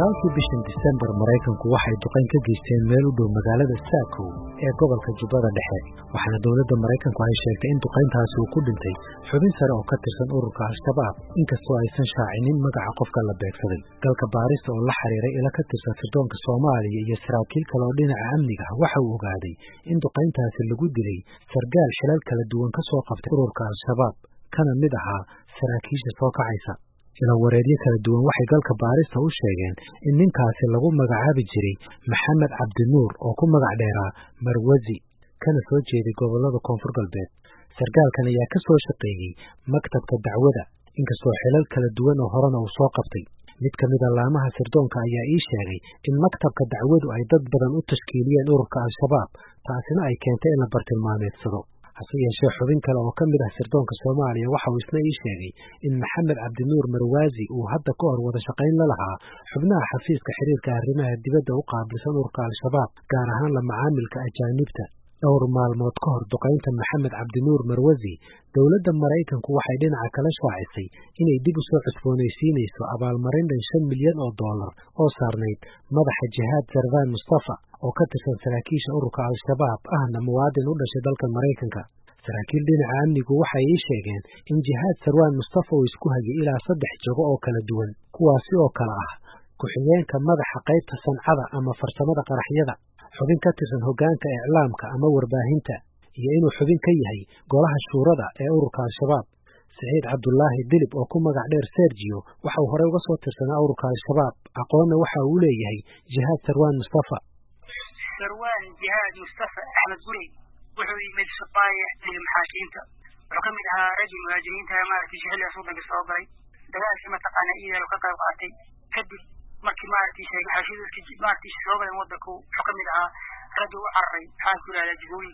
sagaalkii bishan Disembar Mareykanku waxay duqeyn ka geysteen meel u dhow magaalada Saako ee gobolka Jubbada Dhexe waxaana dawladda Mareykanku ay sheegtay in duqeyntaasi uu ku dhintay xubin sare oo ka tirsan ururka Al-Shabaab inkastoo aysan shaacinin magaca qofka la beegsaday dalka baarista oo la xiriiray ila ka tirsan sirdoonka Soomaaliya iyo saraakiil kale oo dhinaca amniga waxa uu ogaaday in duqeyntaasi lagu dilay sargaal xilal kala duwan ka soo qabtay ururka Al-Shabaab kana mid ahaa saraakiisha soo kacaysa ila wareedyo kala duwan waxay galka baarista u sheegeen in ninkaasi lagu magacaabi jiray Maxamed Cabdinuur oo ku magac dheeraa Marwazi kana soo jeeday gobolada Koonfur Galbeed sargaalkan ayaa ka soo shaqeeyay maktabka dacwada inkastoo xilal kala duwan oo horena uu soo qabtay mid ka mid ah laamaha sirdoonka ayaa ii sheegay in maktabka dacwadu ay dad badan u tashkiiliyeen ururka Al-Shabaab taasina ay keentay in la bartilmaameedsado hase yeeshee xubin kale oo ka mid ah sirdoonka Soomaaliya waxa uu isna ii sheegay in Maxamed Cabdinuur Marwazi uu hadda ka hor wada shaqayn la lahaa xubnaha xafiiska xiriirka arrimaha dibadda u qaabilsan ururka Al-Shabaab gaar ahaan la macaamilka ajaanibta dhowr maalmood ka hor duqeynta Maxamed Cabdinuur Marwazi dawladda Mareykanku waxay dhinaca kala shaacisay inay dib u soo cusboonaysiinayso abaalmarin dhan $5 milyan oo saarnayd madaxa Jihaad Sarwaan Mustafa oo ka tirsan saraakiisha ururka Al-Shabaab ahna muwaadin u dhashay dalka Mareykanka saraakiil dhinaca amnigu waxay ii sheegeen in Jihaad Sarwaan Mustafa uu isku hayay ilaa 3 jago oo kala duwan kuwaasi oo kala ah ku-xigeenka madaxa qaybta sancada ama farsamada qaraxyada xubin ka tirsan hoggaanka iclaamka ama warbaahinta iyo inuu xubin ka yahay golaha shuurada ee ururka Al-Shabaab Saciid Cabdullaahi Dilib oo ku magac dheer Sergio waxa uu hore uga soo tirsanaa ururka Al-Shabaab aqoonna waxa uu leeyahay Jihaad Sarwaan Mustafa Sarwaan Jihaad Mustafa Axmed Gurey wuxuu yimid shaqaaye maxaakiimta wuxuu ka mid ahaa ragii muhaajiriinta maarkii shaqada suuqa soo galay dagaalkii mataqaana iyadoo ka qayb qaatay kadib markii maarkii maxaakiimta maarkii soo galay waddanku wuxuu ka mid ahaa ragii u carray xaan ku raadiyay jibooyi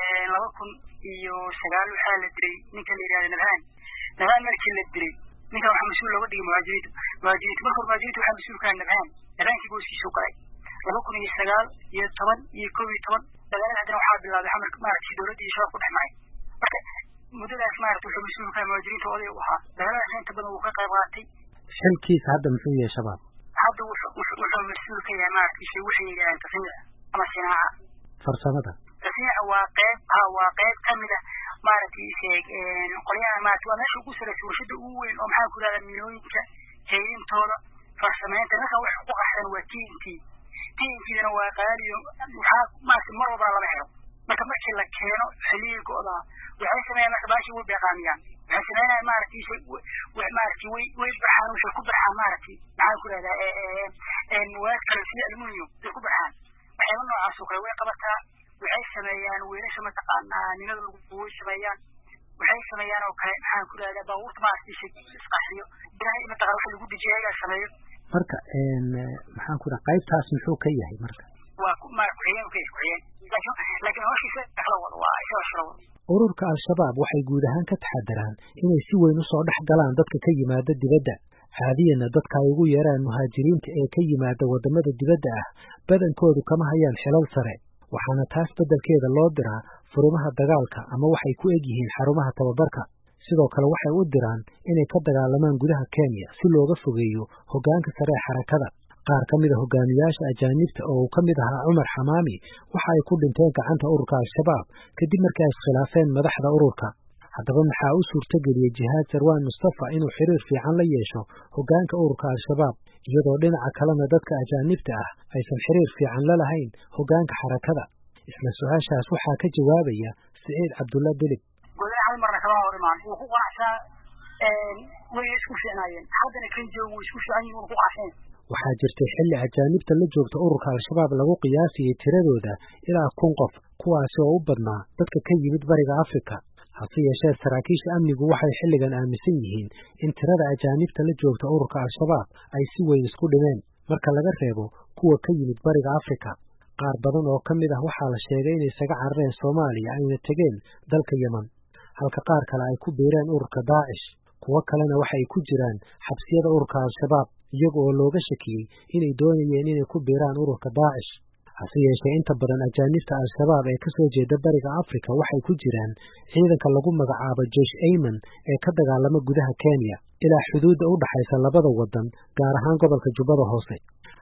2009 waxaa la diray ninka la yiraahdo Nabhaan markii la diray ninka waxa mas'uul looga dhigay muhaajiriinta markuu muhaajiriinta waxa mas'uul ka Nabhaankii buu sii soo galay 2009 iyo 10 iyo 11 dagaalada waxaa bilaabay xamarka maarkii dawladda iyo shaqo dhexmaay marka muddadaas maarkii wuxuu mas'uul ka muhaajiriinta oday u ahaa dagaalada inta badan uu ka qayb qaatay xilkiisa hadda muxuu yahay shabaab hadda wuxuu mas'uul ka yahay maarkii wixii yiraahdo tasniic ama sinaaca farsamada tasniic waa qayb ka mid ah maarkii qolyaha maarkii waa meesha ugu sarreeyay warshada ugu weyn oo maxaa ku raadaan milooyinka heeyintooda farsamaynta marka wax ku qaxsan waa tiinkiina waa qaaliyo waxa maarkii mar walba lama helo marka markii la keeno xilligooda waxay sameeyaan marka baashi way beeqaamiyaan waxay sameeyaan maarkii way baxaan waxay ku baxaan maarkii maxaa ku raadaan waad kale si almuunyo ku baxaan waxay noocaas oo kale way qabataa waxay sameeyaan weelasha mataqaanaa ninada lagu sameeyaan waxay sameeyaan oo kale maxaa ku raadaan baabuurta maarkii isqaxiyo biraha mataqaanaa waxa lagu dijiyaga sameeyo marka maxaan ku raad qaybtaas muxuu ka yahay marka waa maarkii laakiin hawshiisa waa ururka Al-Shabaab waxay guud ahaan ka taxadaraan inay si weyn u soo dhex galaan dadka ka yimaada dibadda caadiyana dadka ay ugu yeeraan muhaajiriinta ee ka yimaada wadamada dibadda ah badankoodu kama hayaan xilal sare waxaana taas beddelkeeda loo diraa furimaha dagaalka ama waxay ku eg yihiin xarumaha tababarka sidoo kale waxay u diraan inay ka dagaalamaan gudaha Kenya si looga fogeeyo hoggaanka sare ee xarakada qaar ka mid ah hogaamiyaasha ajaanibta oo ka mid ahaa Umar Xamaami waxa ay ku dhinteen gacanta ururka Al-Shabaab kadib markii ay iskhilaafeen madaxda ururka haddaba maxaa u suurtageliyay Jihaad Sarwaan Mustafa inuu xiriir fiican la yeesho hoggaanka ururka Al-Shabaab iyadoo dhinaca kalena dadka ajaanibta ah aysan xiriir fiican la lahayn hoggaanka xarakada isla su'aashaas waxaa ka jawaabaya Saciid Cabdullaahi Dilib go'aan marna kala horimaan uu ku qanacsan way isku fiicnaayeen haddana kan joogo isku fiican uu ku qanacsan waxaa jirtay xilli ajaanibta la joogta ururka Al-Shabaab lagu qiyaasiyay tiradooda ilaa 1,000 qof kuwaas oo u badnaa dadka ka yimid bariga Afrika hase yeeshee saraakiisha amnigu waxay xilligan aaminsan yihiin in tirada ajaanibta la joogta ururka Al-Shabaab ay si weyn isku dhimeen marka laga reebo kuwa ka yimid bariga Afrika qaar badan oo ka mid ah waxaa la sheegay inay isaga carareen Soomaaliya ayna tageen dalka Yemen halka qaar kale ay ku biireen ururka Daesh kuwa kalena waxay ku jiraan xabsiyada ururka Al-Shabaab iyaga oo looga shakiyay inay doonayeen inay ku biiraan ururka Daesh hase yeeshee inta badan ajaanibta Al-Shabaab ee ka soo jeeda bariga Afrika waxay ku jiraan ciidanka lagu magacaabo Jaysh Ayman ee ka dagaalama gudaha Kenya ilaa xuduudda u dhaxaysa labada wadan gaar ahaan gobolka Jubbada Hoose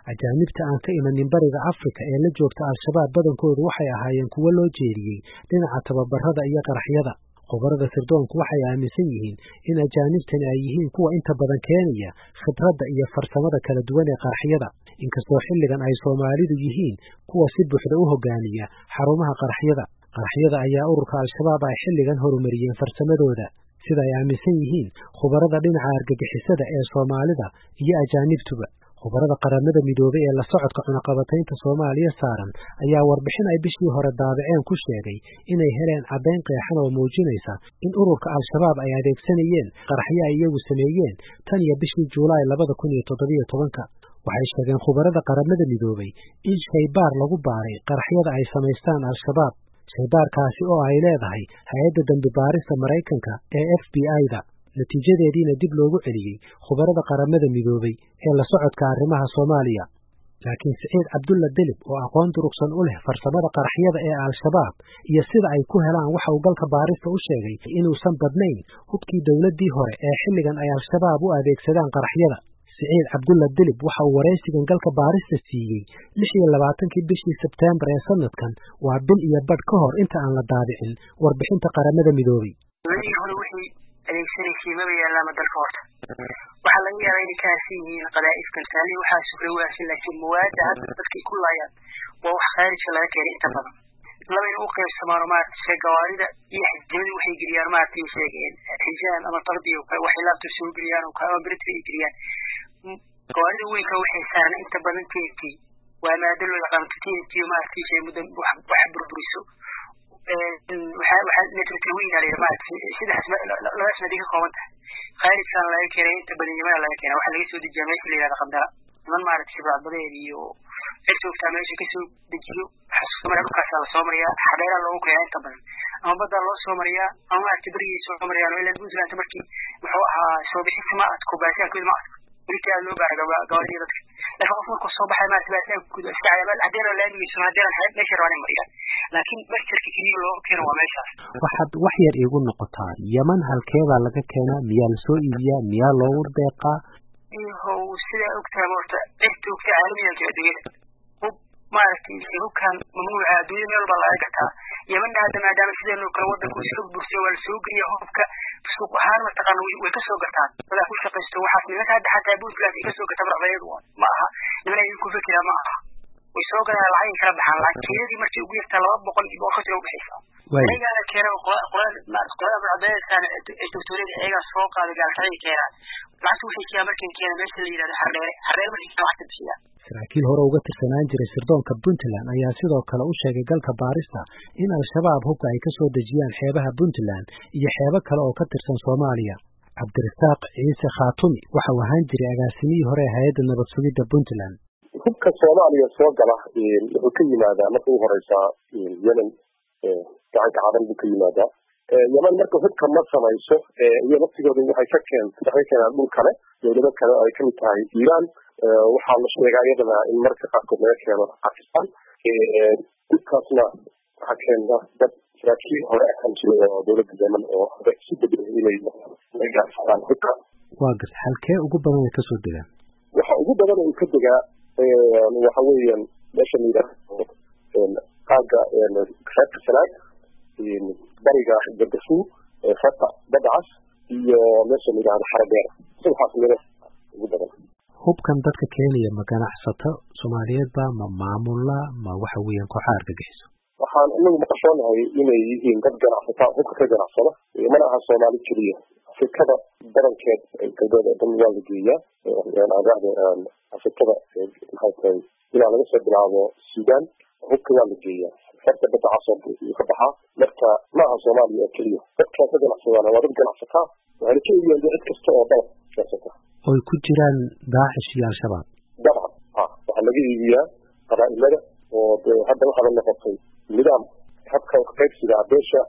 ajaanibta aan ka imanin bariga Afrika ee la joogta al-shabaab badankoodu waxay ahaayeen kuwo loo jeediyey dhinaca tababarada iyo qaraxyada. Khubarada sirdoonku waxay aaminsan yihiin in ajaanibtani ay yihiin kuwa inta badan keenaya khibradda iyo farsamada kala duwan ee qaraxyada, inkastoo xilligan ay Soomaalidu yihiin kuwa si buuxda u hogaamiya xarumaha qaraxyada. Qaraxyada ayaa ururka al-shabaab ay xilligan horumariyeen farsamadooda, sida ay aaminsan yihiin khubarada dhinaca argagixisada ee Soomaalida iyo ajaanibtuba. Khubarada qaramada midoobay ee la socodka cunaqabataynta Soomaaliya saaran ayaa warbixin ay bishii hore daabaceen ku sheegay inay heleen caddayn qeexan oo muujinaysa in ururka al-shabaab ay adeegsanayeen qaraxyo ay iyagu sameeyeen tan iyo bishii Juulaay 2017. Waxay sheegeen khubarada qaramada midoobay in shaybaar lagu baaray qaraxyada ay samaystaan al-shabaab, shaybaarkaasi oo ay leedahay hay'adda dambi baarista Maraykanka ee FBI-da. natiijadeediina dib loogu celiyey khubarada qaramada midoobay ee la socodka arrimaha Soomaaliya. Laakiin Siciid Cabdulla Delib oo aqoon durugsan u leh farsamada qaraxyada ee al-shabaab iyo sida ay ku helaan waxa uu galka baarista u sheegay inuusan badnayn hubkii dowladdii hore ee xilligan ay al-shabaab u adeegsadaan qaraxyada. Siciid Cabdulla Delib waxa uu wareysigan galka baarista siiyey 26 bishii Sebteembar ee sanadkan, waa bil iyo badh ka hor inta aan la daabicin warbixinta qaramada midoobay. adeegsanaysa ma yaalama dalka horta waxa laga yaabaa in kaasiin qadaa'ifkan taali waxa suuqay waasin laakiin muwaada hadda dadkii ku laayaan waa wax khaarij laga keenay inta badan laba u qaybsamaan maartay gawaarida iyo xijada waxay geliyaan maartay sheegeen xijaan ama tarbiyo waxay laabto soo geliyaan oo kala birtay geliyaan gawaarida weynka waxay saaran inta badan teekii waa maadalo la qaamtiintii maartay shay mudan wax burburiso waxa network weyn ay maartay sida la ismadiga qoonta khaarijkan laga keenay inta badan yimaada laga keenay waxa laga soo dejiyay meesha la yiraahdo qandara man maartay shibad badeed iyo xigta meesha ka soo dejiyo xasuumada dhulkaas la soo mariyaa xabeera loogu keenay inta badan ama badda loo soo mariyaa ama maartay bariis soo mariyaa ilaa Puntland markii wuxuu ahaa soo bixisma aad ku baashaan ku ma ولكن لو بعد قوانين لفظك الصباح ما تبعثين كل استعمال عدنا لا يمكن عدنا حياة نشر ولا مريض لكن بشر كثير لو كانوا وماشى واحد وحير يقول نقطة يمن هالكيبة لك كنا ميال سوئية ميال لور دقة هو سلا أكتمرت أكتب عالميا كذي هو ما ركين هو كان ممنوع دون البلاء كتها يمن هذا ما دام سلا إنه كان وضع كوسوق برسول والسوق يهوك سوق هار متقن ويكسوق كتان ولا كل شيء قصته وحسن لك هذا حتى يبوت لك يكسوق كتبر غير معها لما يكون فكرة معها ويسوق على العين كرب حال كذي دي مرتي وقير طلب بقول يبغى خسر وبحيث هيجا كيرا قرآن ما قرآن بعدين كان الدكتورين هيجا سوق على قال خير كيرا ما سوى شيء كامل كان مثل اللي هذا حرير ما يسوى واحد بشيء saraakiil hore uga tirsanaan jiray sirdoonka Puntland ayaa sidoo kale u sheegay galka baarista in al-shabaab hubka ay ka soo dejiyaan xeebaha Puntland iyo xeebo kale oo ka tirsan Soomaaliya. Cabdirasaaq Ciise Khaatumi waxa uu ahaan jiray agaasimihii hore ee hay'adda nabad sugidda Puntland. hubka Soomaaliya soo gala wuxuu ka yimaadaa markii ugu horeysa Yemen gacanka cadan buu ka yimaadaa Yemen marka hubka ma samayso iyo waqtigooda waxay ka keenaan dhul kale dawlado kale ay ka mid tahay Iran waxaa la sheegaa iyadana in marka qaarkood laga keeno Pakistan hubkaasna waxaa keena dad saraakiil hore ahaan jiray oo dawladda Yemen oo si beddelay inay gaarsiiyaan hubka. waa gar halkee ugu badan ay ka soo degaan waxa ugu badan ay ka degaa waxa weeyaan meesha la yiraahdo qaaga xeebta Sanaag bariga Gardafu xeebta Badcas iyo meesha la yiraahdo Xarabeer saddexaas meel ugu badan. hubkan dadka Kenya ma ganacsato Soomaaliyeed ba ma maamula ma waxa weeyaan kooxaha argagixiso waxaan inagu maqashanahay inay yihiin dad ganacsato hubka ka ganacsada mana aha Soomaali kaliya Afrikada badankeed galbeed dhan waa la geeyaa Afrikada maxay ilaa laga soo bilaabo Suudaan hubka waa la geeyaa xeebta Badcas oo ka baxa marka ma aha Soomaaliya kaliya dadka ka ganacsada waa dad ganacsato waxay ka yihiin dad kasta oo dad ganacsato oo ku jiraan Daesh iyo Al-Shabaab dabcan waxa laga iibiyaa qabaa'ilada oo hadda waxa la noqotay nidaam habka qaybsiga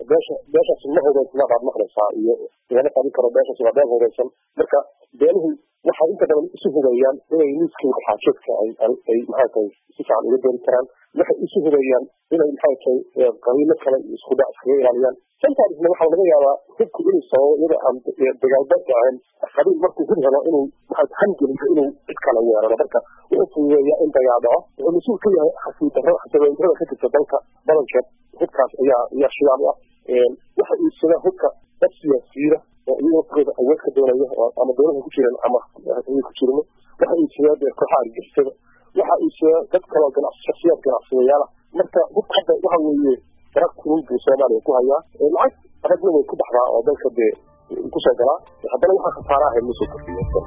beesha sunnahooda isla qaad maqlaysaa iyo inana qabi karo beesha sunnahooda marka beeluhu waxay inta badan isu hubayaan inay miiska waxaajadka ay maxay tahay si fiican uga dooni karaan waxay isu hubayaan inay maxay tahay qabiilo kale isku dhac iskaga ilaaliyaan sometimes waxaa laga yaabaa hubku inuu sababo iyada aan dagaalba dhaceen qabiil markuu hub helo inuu maxay hangeliyo inuu cid kale weeraro marka wuxuu fududeeyaa in dagaal dhaco wuxuu mas-uul ka yahay xasiloondarada ka jirta dalka badankeed hubkaas ayaa shidaal ah waxa iibsadaa hubka dad siyaasiyiina oo iyagoo kooda awood ka doonaya ama dowladda ku jireen ama ku jirno waxa iibsadaa kooxaha argagixisada waxa iibsadaa dad kaloo shakhsiyaad ganacsadayaal ah marka hubka hadda waxa weeye darag kulul buu soomaaliya ku hayaa lacag aragna way ku baxdaa oo dalka dee kusoo galaa haddana waxaa khasaaraha ahayd masoo kordhiya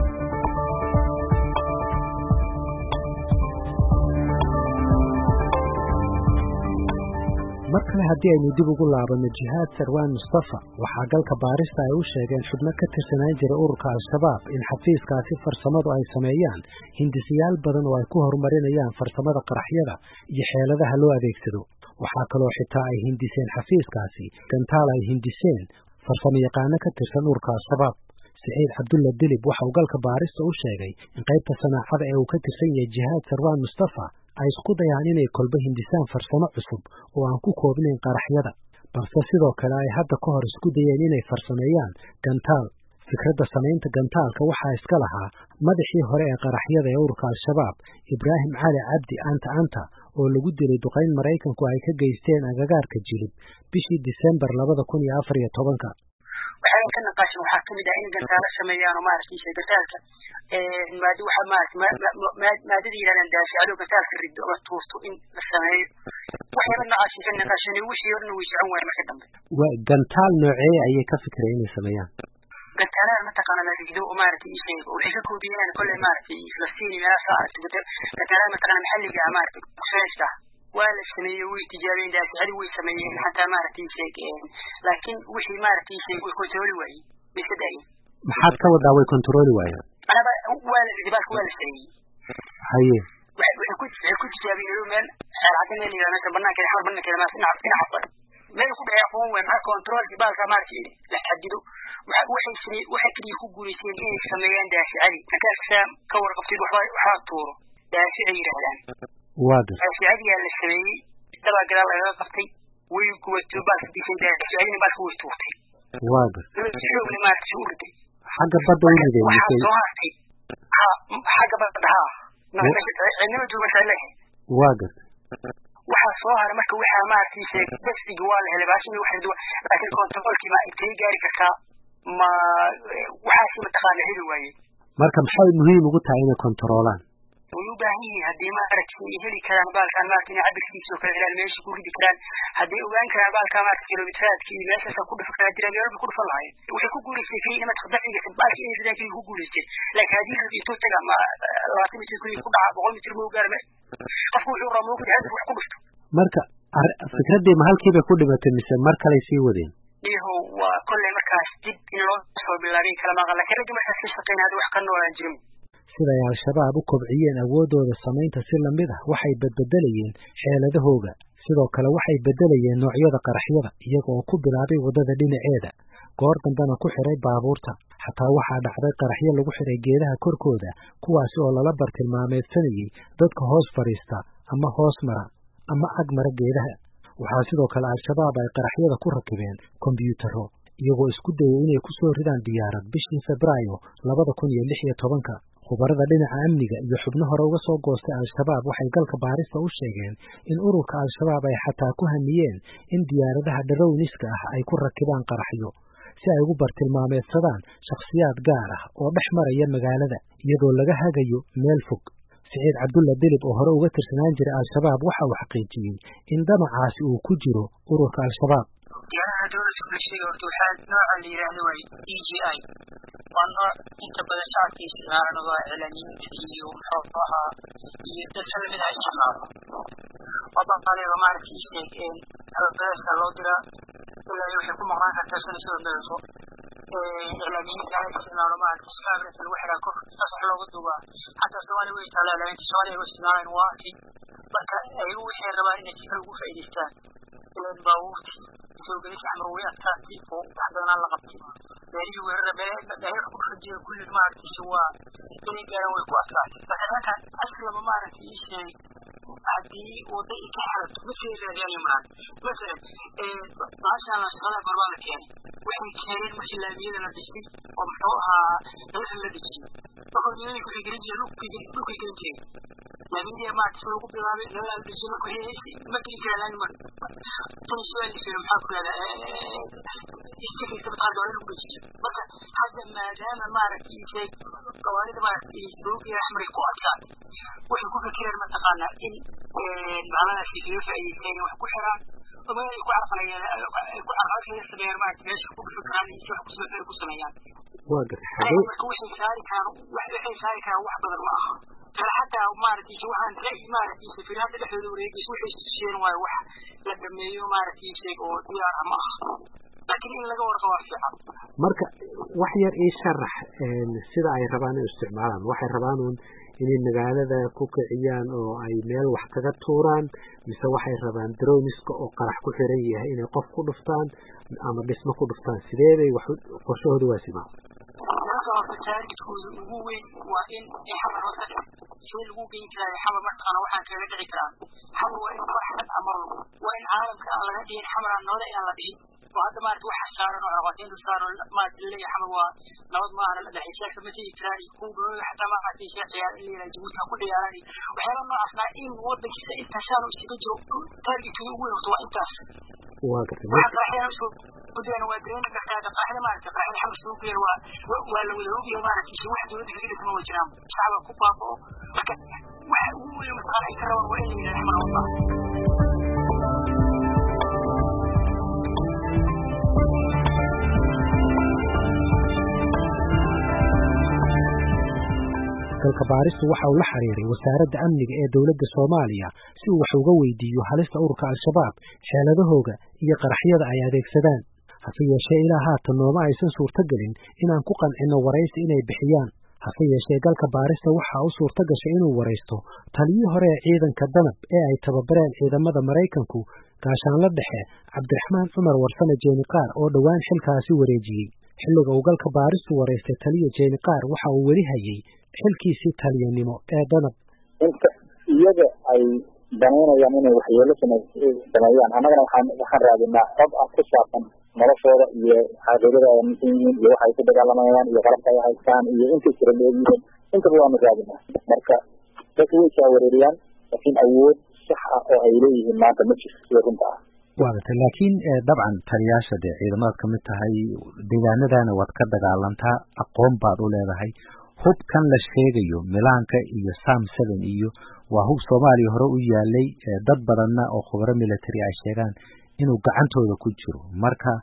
mar kale haddii aynu dib ugu laabano jihaad sarwaan mustafa waxaa galka baarista ay u sheegeen xubno ka tirsanaan jira ururka al-shabaab in xafiiskaasi farsamadu ay sameeyaan hindisiyaal badan oo ay ku horumarinayaan farsamada qaraxyada iyo xeeladaha loo adeegsado waxaa kaloo xitaa ay hindiseen xafiiskaasi gantaal ay hindiseen farsamo yaqaano ka tirsan ururka al-shabaab siciid cabdulla dilib waxa uu galka baarista u sheegay in qaybta sanaacada ee uu ka tirsan yahay jihaad sarwaan mustafa ay isku dayaan inay kolba hindisaan farsamo cusub oo aan ku koobnayn qaraxyada balse sidoo kale ay hadda ka hor isku dayeen inay farsameeyaan gantaal fikradda samaynta gantaalka waxaa iska lahaa madaxii hore ee qaraxyada ee ururka al-shabaab ibraahim cali cabdi anta oo lagu dilay duqayn maraykanku ay ka geysteen agagaarka jilib bishii Disembar 2014 waxaan ka naqaashin waxaa kamid ah in gantaalo sameeyaan oo maarkiisa gantaalka maadi waxa maadada yiraahdaan daashacado gantaalka riddo ama tuurto in la sameeyo waxaan naqaashin wixii horna way socon waayeen marka dambe waa gantaal noocee ayay ka fikireen inay sameeyaan gantaalaha mataqaana la riddo oo maarkiisa waxay ka koobiyeen kulli maarkiisa Falastiin ila saarto gantaalaha mataqaana maxalliga maarkiisa kusaysta wala sameeyay way tijaabeen daashacado way sameeyeen hatta maarkiisa laakiin wixii maarkiisa way control waayeen bisadai maxaad ka wadaa way control waayeen أنا ولا الجبال ولا شيء. هاي. كنت جابين له من عادنا اللي أنا سبنا كده حرب بنا كده ما فينا حصل. ما يكون يعرفون وين مع كنترول جبال كمان شيء لا تحددوا. واحد كده يخوضوا يسين إيه سميان داش عادي. كان سام كور قفتي وحاط طوره. داش عادي رهلان. واضح. داش عادي على الشيء. تبع كده على قفتي. ويكون جبال في داش عادي بس هو يستوطي. واضح. شو اللي ما تشوفه. حاجة بدون هذي حاجة بدها إنما جو مثلا واقف وحصوها لما كويها ما في شيء بس في جوال اللي باشني واحد لكن كنترول كي ما يبتدي جاري كذا ما وحاسي متخانة هلوي مركب حاول مهم وقلت عينه كنترولان ويباهي هدي ما ركني هلي كلام بالكان ما كني عبد في سوق الهلال ماشي كل ذكران هدي وين كلام بالكان ما كيلو بتراد كي ماشي سكون بفكرة درامي ولا بكون فلاي وشكو قولي في إنما تخدعني في بالك إيه زي كذي هو قولي لكن هذه اللي توتجا ما لازم تكون يكون بقول مثل مو قارب قفوا جورا مو كده هذا وحكوا بشتو مركب فكرة دي محل كيف يكون بتمثل مركب ليسي ودين إيه هو كل مركز جد إنه صار بالله كلام على كده جمع تسقين هذا وحكنا ولا جرم sida ay al-shabaab u kobciyeen awoodooda samaynta si lamid ah waxay bedbedelayeen xeeladahooda sidoo kale waxay bedelayeen noocyada qaraxyada iyagoo ku bilaabay wadada dhinaceeda goor dambena ku xiray baabuurta xataa waxaa dhacday qaraxyo lagu xiray geedaha korkooda kuwaasi oo lala bartilmaameedsanayay dadka hoos fadhiista ama hoos mara ama ag mara geedaha waxaa sidoo kale al-shabaab ay qaraxyada ku rakibeen kombiyuutarro iyagoo isku dayay inay ku soo ridaan diyaarad bishii Febraayo 2016 khubarada dhinaca amniga iyo xubno hore uga soo goostay al-shabaab waxay galka baarista u sheegeen in ururka al-shabaab ay xataa ku hamiyeen in diyaaradaha dharowniska ah ay ku rakibaan qaraxyo si ay ugu bartilmaameedsadaan shakhsiyaad gaar ah oo dhex maraya magaalada iyadoo laga hagayo meel fog siciid cabdulla dilib oo hore uga tirsanaan jiray al-shabaab waxa uu xaqiijiyey in damacaasi uu ku jiro ururka al-shabaab diyaaradaha dowladda ku sheegay horta waxaa nooca la yiraahdo way EGI waa nooc inta badan shacabka isticmaalaan oo iclaamiyiinta iyo muxuufaha iyo dadka lamid ah isticmaalo waddanka maarkiisa hababadaska loo diraa ilaa waxay ku maqnaan kartaa sanadkii dambeeso iclaamiyiinta ay isticmaalo maarkiisa kaabirka lagu xiraa kor saas wax looga duubaa xataa Soomaaliya way taalaa laakiin Soomaaliya way isticmaalaan waati marka ay waxay rabaan inay si kale ugu faa'iideystaan baabuurtii soo gelin amar way adkaatay oo waxdana la qabtay meelihii weerara meelaha ku dhajiya kulli maaragtay waa inay gaaraan way ku adkaatay marka halkan aslaba maaragtay ii sheeg haddii wada ay ka xalato ma sii raadiyaan imaan masalan baashaan la shaqada gorbaa la keenay waxay keeneen markii laamiyada la dhisay oo muxuu ahaa dalka la dhisay markuu meelihii ku xigelin jiray dhulka gelin jiray laamiyada maaragtay lagu bilaabay la dhisay ma gelin jiraa laami mar tani su-aal fiiro maxaa ku leedahay isticmaal doolar lagu dhisay marka hadda maadaama maaragtay ii sheeg qawaanida maaragtay boogiga axmar ku adkaatay waxay ku fikireen mataqaanaa in macnahaasi kaga faa'iideysteen wax ku xiraan ama ay ku carqalayeen ay ku carqalayeen sameeyaan maaragtay meesha ku fikiraan iyo wax ku sameeyaan waa gartay marka waxay saari karaan wax badan ma aha kala xataa maaragtay waxaan ra'yi maaragtay safiraadda dhexdooda wareegaysa waxay istusiyeen waayo wax la dhameeyo maaragtay sheeg oo diyaar ma aha laakiin in laga warqabo waa fiican marka wax yar ii sharax sida ay rabaan inay isticmaalaan waxay rabaan inay magaalada ku kiciyaan oo ay meel wax kaga tuuraan mise waxay rabaan droniska oo qarax ku xiran yahay inay qof ku dhuftaan ama dhismo ku dhuftaan sideeday wax qorshahooda waa simaa taargetkooda ugu weyn waa in xamar hoose shay lagu geyn karayo xamar markaana waxaan kaga dhici karaa xamar waa in farxad amar waa in caalamka aan laga dhigin xamar aan nabada inaan la dhihin oo hadda maaragta waxa saaran oo aqoonta saaran maaragta leeyahay xamar waa nabad ma aha la dhaxaysa ma tii karaay ku gooyo xataa ma maaragta shay ciyaar in la jabuuti ku dhiyaaray waxyaalo noocaasna in wadankiisa inta shaan uu iska jiro taargetkooda ugu weyn waa intaas waa gartay ودينا وادرين كذا قاعدة ما أعرف قاعدة حمس سوقي ولا ولوقي ما أعرف شيء واحد ولد في اسمه وجرام شعب كوبابو لكن واحد هو يوم قال يكرر وإني من الحمر الله dalka baaristu waxa uu la xiriiray wasaaradda amniga ee dawladda Soomaaliya si uu wax uga weydiiyo halista ururka al-shabaab xeeladahooda iyo qaraxyada ay adeegsadaan hase yeeshee ilaa haatan nooma aysan suurtagelin inaan ku qancino waraysi inay bixiyaan hase yeeshee galka baarista waxa uu suurta gashay inuu waraysto taliyii hore ee ciidanka danab ee ay tababareen ciidamada Mareykanku gaashaanle dhexe Cabdiraxmaan Cumar Warsame Jeeni Qaar oo dhawaan xilkaasi wareejiyay xilliga uu galka baaristu waraystay taliye Jeeni Qaar waxa uu weli hayay xilkiisii taliyanimo ee danab inta iyaga ay danaynayaan inay waxyeelo sameeyaan annagana waxaan raadinaa xog ah ku saabsan noloshooda iyo xaadirada ay aaminsan yihiin iyo waxay ku dagaalamayaan iyo qalabka ay haystaan iyo intay jira leeyihiin intaba waanu raadinaa marka dadka way jaawareeriyaan laakiin awood sax ah oo ay leeyihiin maanta ma jirto sida runta ah waadata laakiin dabcan taliyaasha dee ciidamadaad ka mid tahay deegaanadana waad ka dagaalantaa aqoon baad u leedahay hubkan la sheegayo milaanka iyo Sam 7 iyo waa hub Soomaaliya hore u yaalay dad badanna oo khubaro military ay sheegaan inuu gacantooda ku jiro marka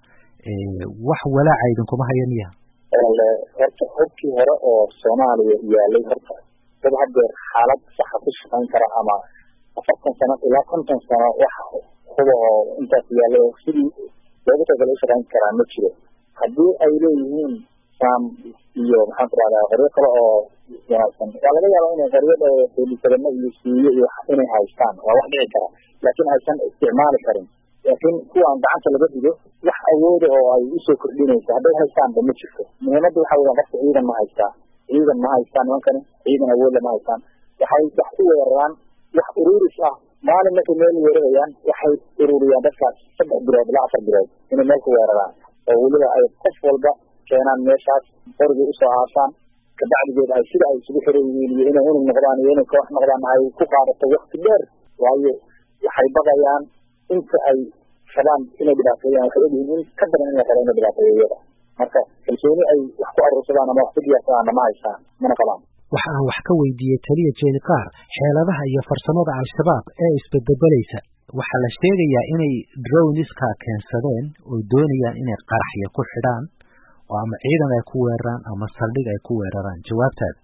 wax walaac aydan kuma hayaniya horta hubkii hore oo Soomaaliya yaalay horta dad hadda xaalad sax ku shaqayn kara ama 40 sano ilaa 50 sano wax hubo intaas yaalay sidii loogu talagalay shaqayn karaa ma jiro haddii ay leeyihiin Sam iyo maxaan ku raadaa qariiq kale oo wanaagsan waa laga yaabaa inay qariiqda helikadama iyo siiyo iyo inay haystaan waa wax dhici kara laakiin aysan isticmaali karin laakiin kuwa aan gacanta laga dhigo wax awooda oo ay usoo kordhinaysa hadday haystaanba ma jirto muhiimadda waxa weeyaan qofka ciidan ma haystaan nimankani ciidan awoodla ma haystaan waxay wax ku weeraraan wax ururis ah maalin markay meel weerarayaan waxay ururiyaan dadkaas 3 bilood ilaa 4 bilood inay meel ku weeraraan oo weliba ay qof walba keenaan meeshaas qorgi usoo aasaan kabacdigeed ay sida ay isugu xiran yihiin iyo inay unug noqdaan iyo inay koox noqdaan ay ku qaadato waqti dheer waayo waxay baqayaan inta ay rabaan inay dhibaateeyaan waxay ogyihiin in ka badan in la rabo inay dhibaateeyo iyada marka kalsooni ay wax ku aruursadaan ama wax ku diyaarsadaan ma haystaan mana qabaan waxa aan wax ka weydiiyey taliye Jeeni Qaar xeeladaha iyo farsamada al-shabaab ee isbedbedelaysa waxaa la sheegayaa inay droniska keensadeen oo doonayaan inay qaraxyo ku xidhaan oo ama ciidan ay ku weeraraan ama saldhig ay ku weeraraan jawaabtaada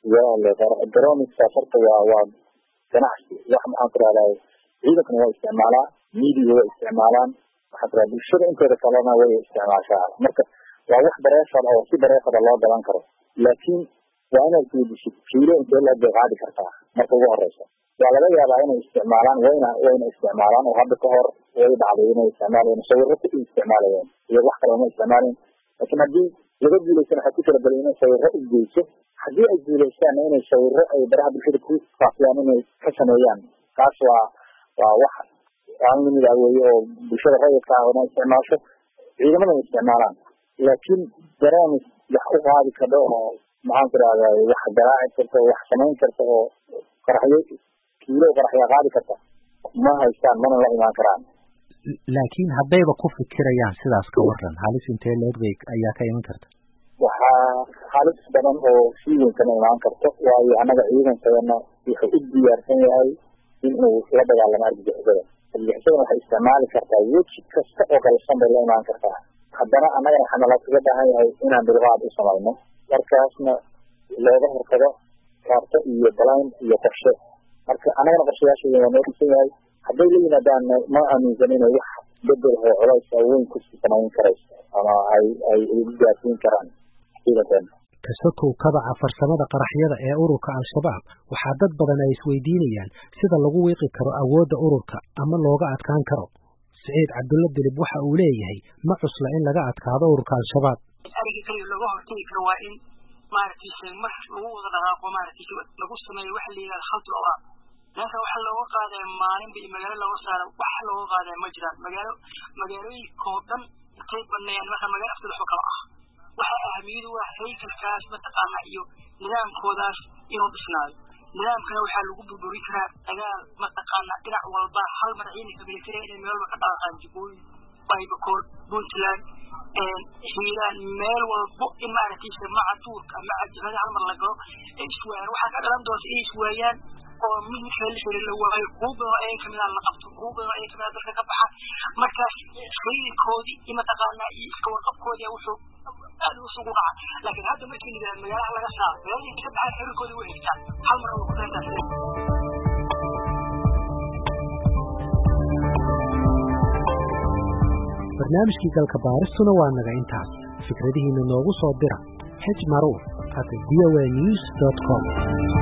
droniska horta waa ganacsi wax maxaan ku raadayay ciidankana waa isticmaalaa miidiga waa isticmaalaan waxaan ku raadayay bulshada inteeda kalena way isticmaashaa marka waa wax bareefad oo si bareefada loo gaban karo laakiin waa inaad weydiisid kiilo intee la qaadi kartaa marka ugu horeysa waa laga yaabaa inay isticmaalaan wayna isticmaalaan oo hadda ka hor way dhacday inay isticmaalayeen sawirro ku isticmaalayeen iyo wax kale ma isticmaaleen laakiin haddii laga guulaysan waxaa ku talagalay inay sawirro u geyso haddii ay guulaystaan inay sawirro ay baraha bulshada ku faafiyaan inay ka sameeyaan taas waa wax aan lamid ah weeye oo bulshada rayidka ah inay isticmaasho ciidamada ay isticmaalaan laakiin dareen wax u qaadi kardho oo maxaan ku rahdaa wax garaaci karta oo wax samayn karta oo qaraxyo kiilo qaraxya qaadi karta ma haystaan mana la imaan karaan laakiin haddayba ku fikirayaan sidaas ka waran halis intee leeg ayaa ka iman karta waxaa halis badan oo sii weyn kama imaan karto waayo annaga ciidankayana wuxuu u diyaarsan yahay in uu la dagaalamo argagixisada waxay isticmaali kartaa weji kasta oo qalsan bay la imaan kartaa haddana annagana waxaa nala kaga baahan yahay inaan dulqaad u samayno markaasna looga hortago kaarto iyo balayn iyo qorshe marka annagana qorshayaasheeda waa noo dhisan yahay hadday la yimaadaan ma aaminsan inay wax bedel oo culays weyn kusii samayn karayso ama ay ugu gaarsiin karaan ciidankeena kasokow kabaca farsamada qaraxyada ee ururka al-shabaab waxaa dad badan ay isweydiinayaan sida lagu wiiqi karo awoodda ururka ama looga adkaan karo Saciid Cabdulla Dilib waxa uu leeyahay ma cusla in laga adkaado ururka al-shabaab ariga kaliya lagu hortagi karo waa in maaragtay mar lagu wada dhaqaaqo maaragtay lagu sameeyo waxa la yiraahdo khalad oo ninka waxa looga qaaday maalin bay magaalada laga saaro waxa looga qaaday ma jiraan magaalooyinka oo dhan intay banayaan marka magaalada afdal kala ah waxa ahmiyadu waa haykalkaas mataqaana iyo nidaamkoodaas inuu dhisnaado nidaamkana waxaa lagu burburin karaa dagaal mataqaana dhinac walba hal mar ciidanka militariga inay meel walba ka dhaqaan jibooyin baybakool puntland hiiraan meel walbo in maaragtay macatuurka ama ajirada hal mar la galo iswaan waxaa ka dhalan doonta inay iswaayaan oo mid xilli la waayo kuuba ay kamid ah la qabto kuuba ay kamid ah dadka ka baxa markaas xiriirkoodii ima taqaana iska warqabkoodii wuxuu aad u sugu dhaca laakiin hadda markii magaalada laga saaro magaalada ka baxay xiriirkoodii way xigtaan hal mar oo ku taas barnaamijkii galka baaristuna waa naga intaas fikradihiina noogu soo dira hmaruuf@voanews.com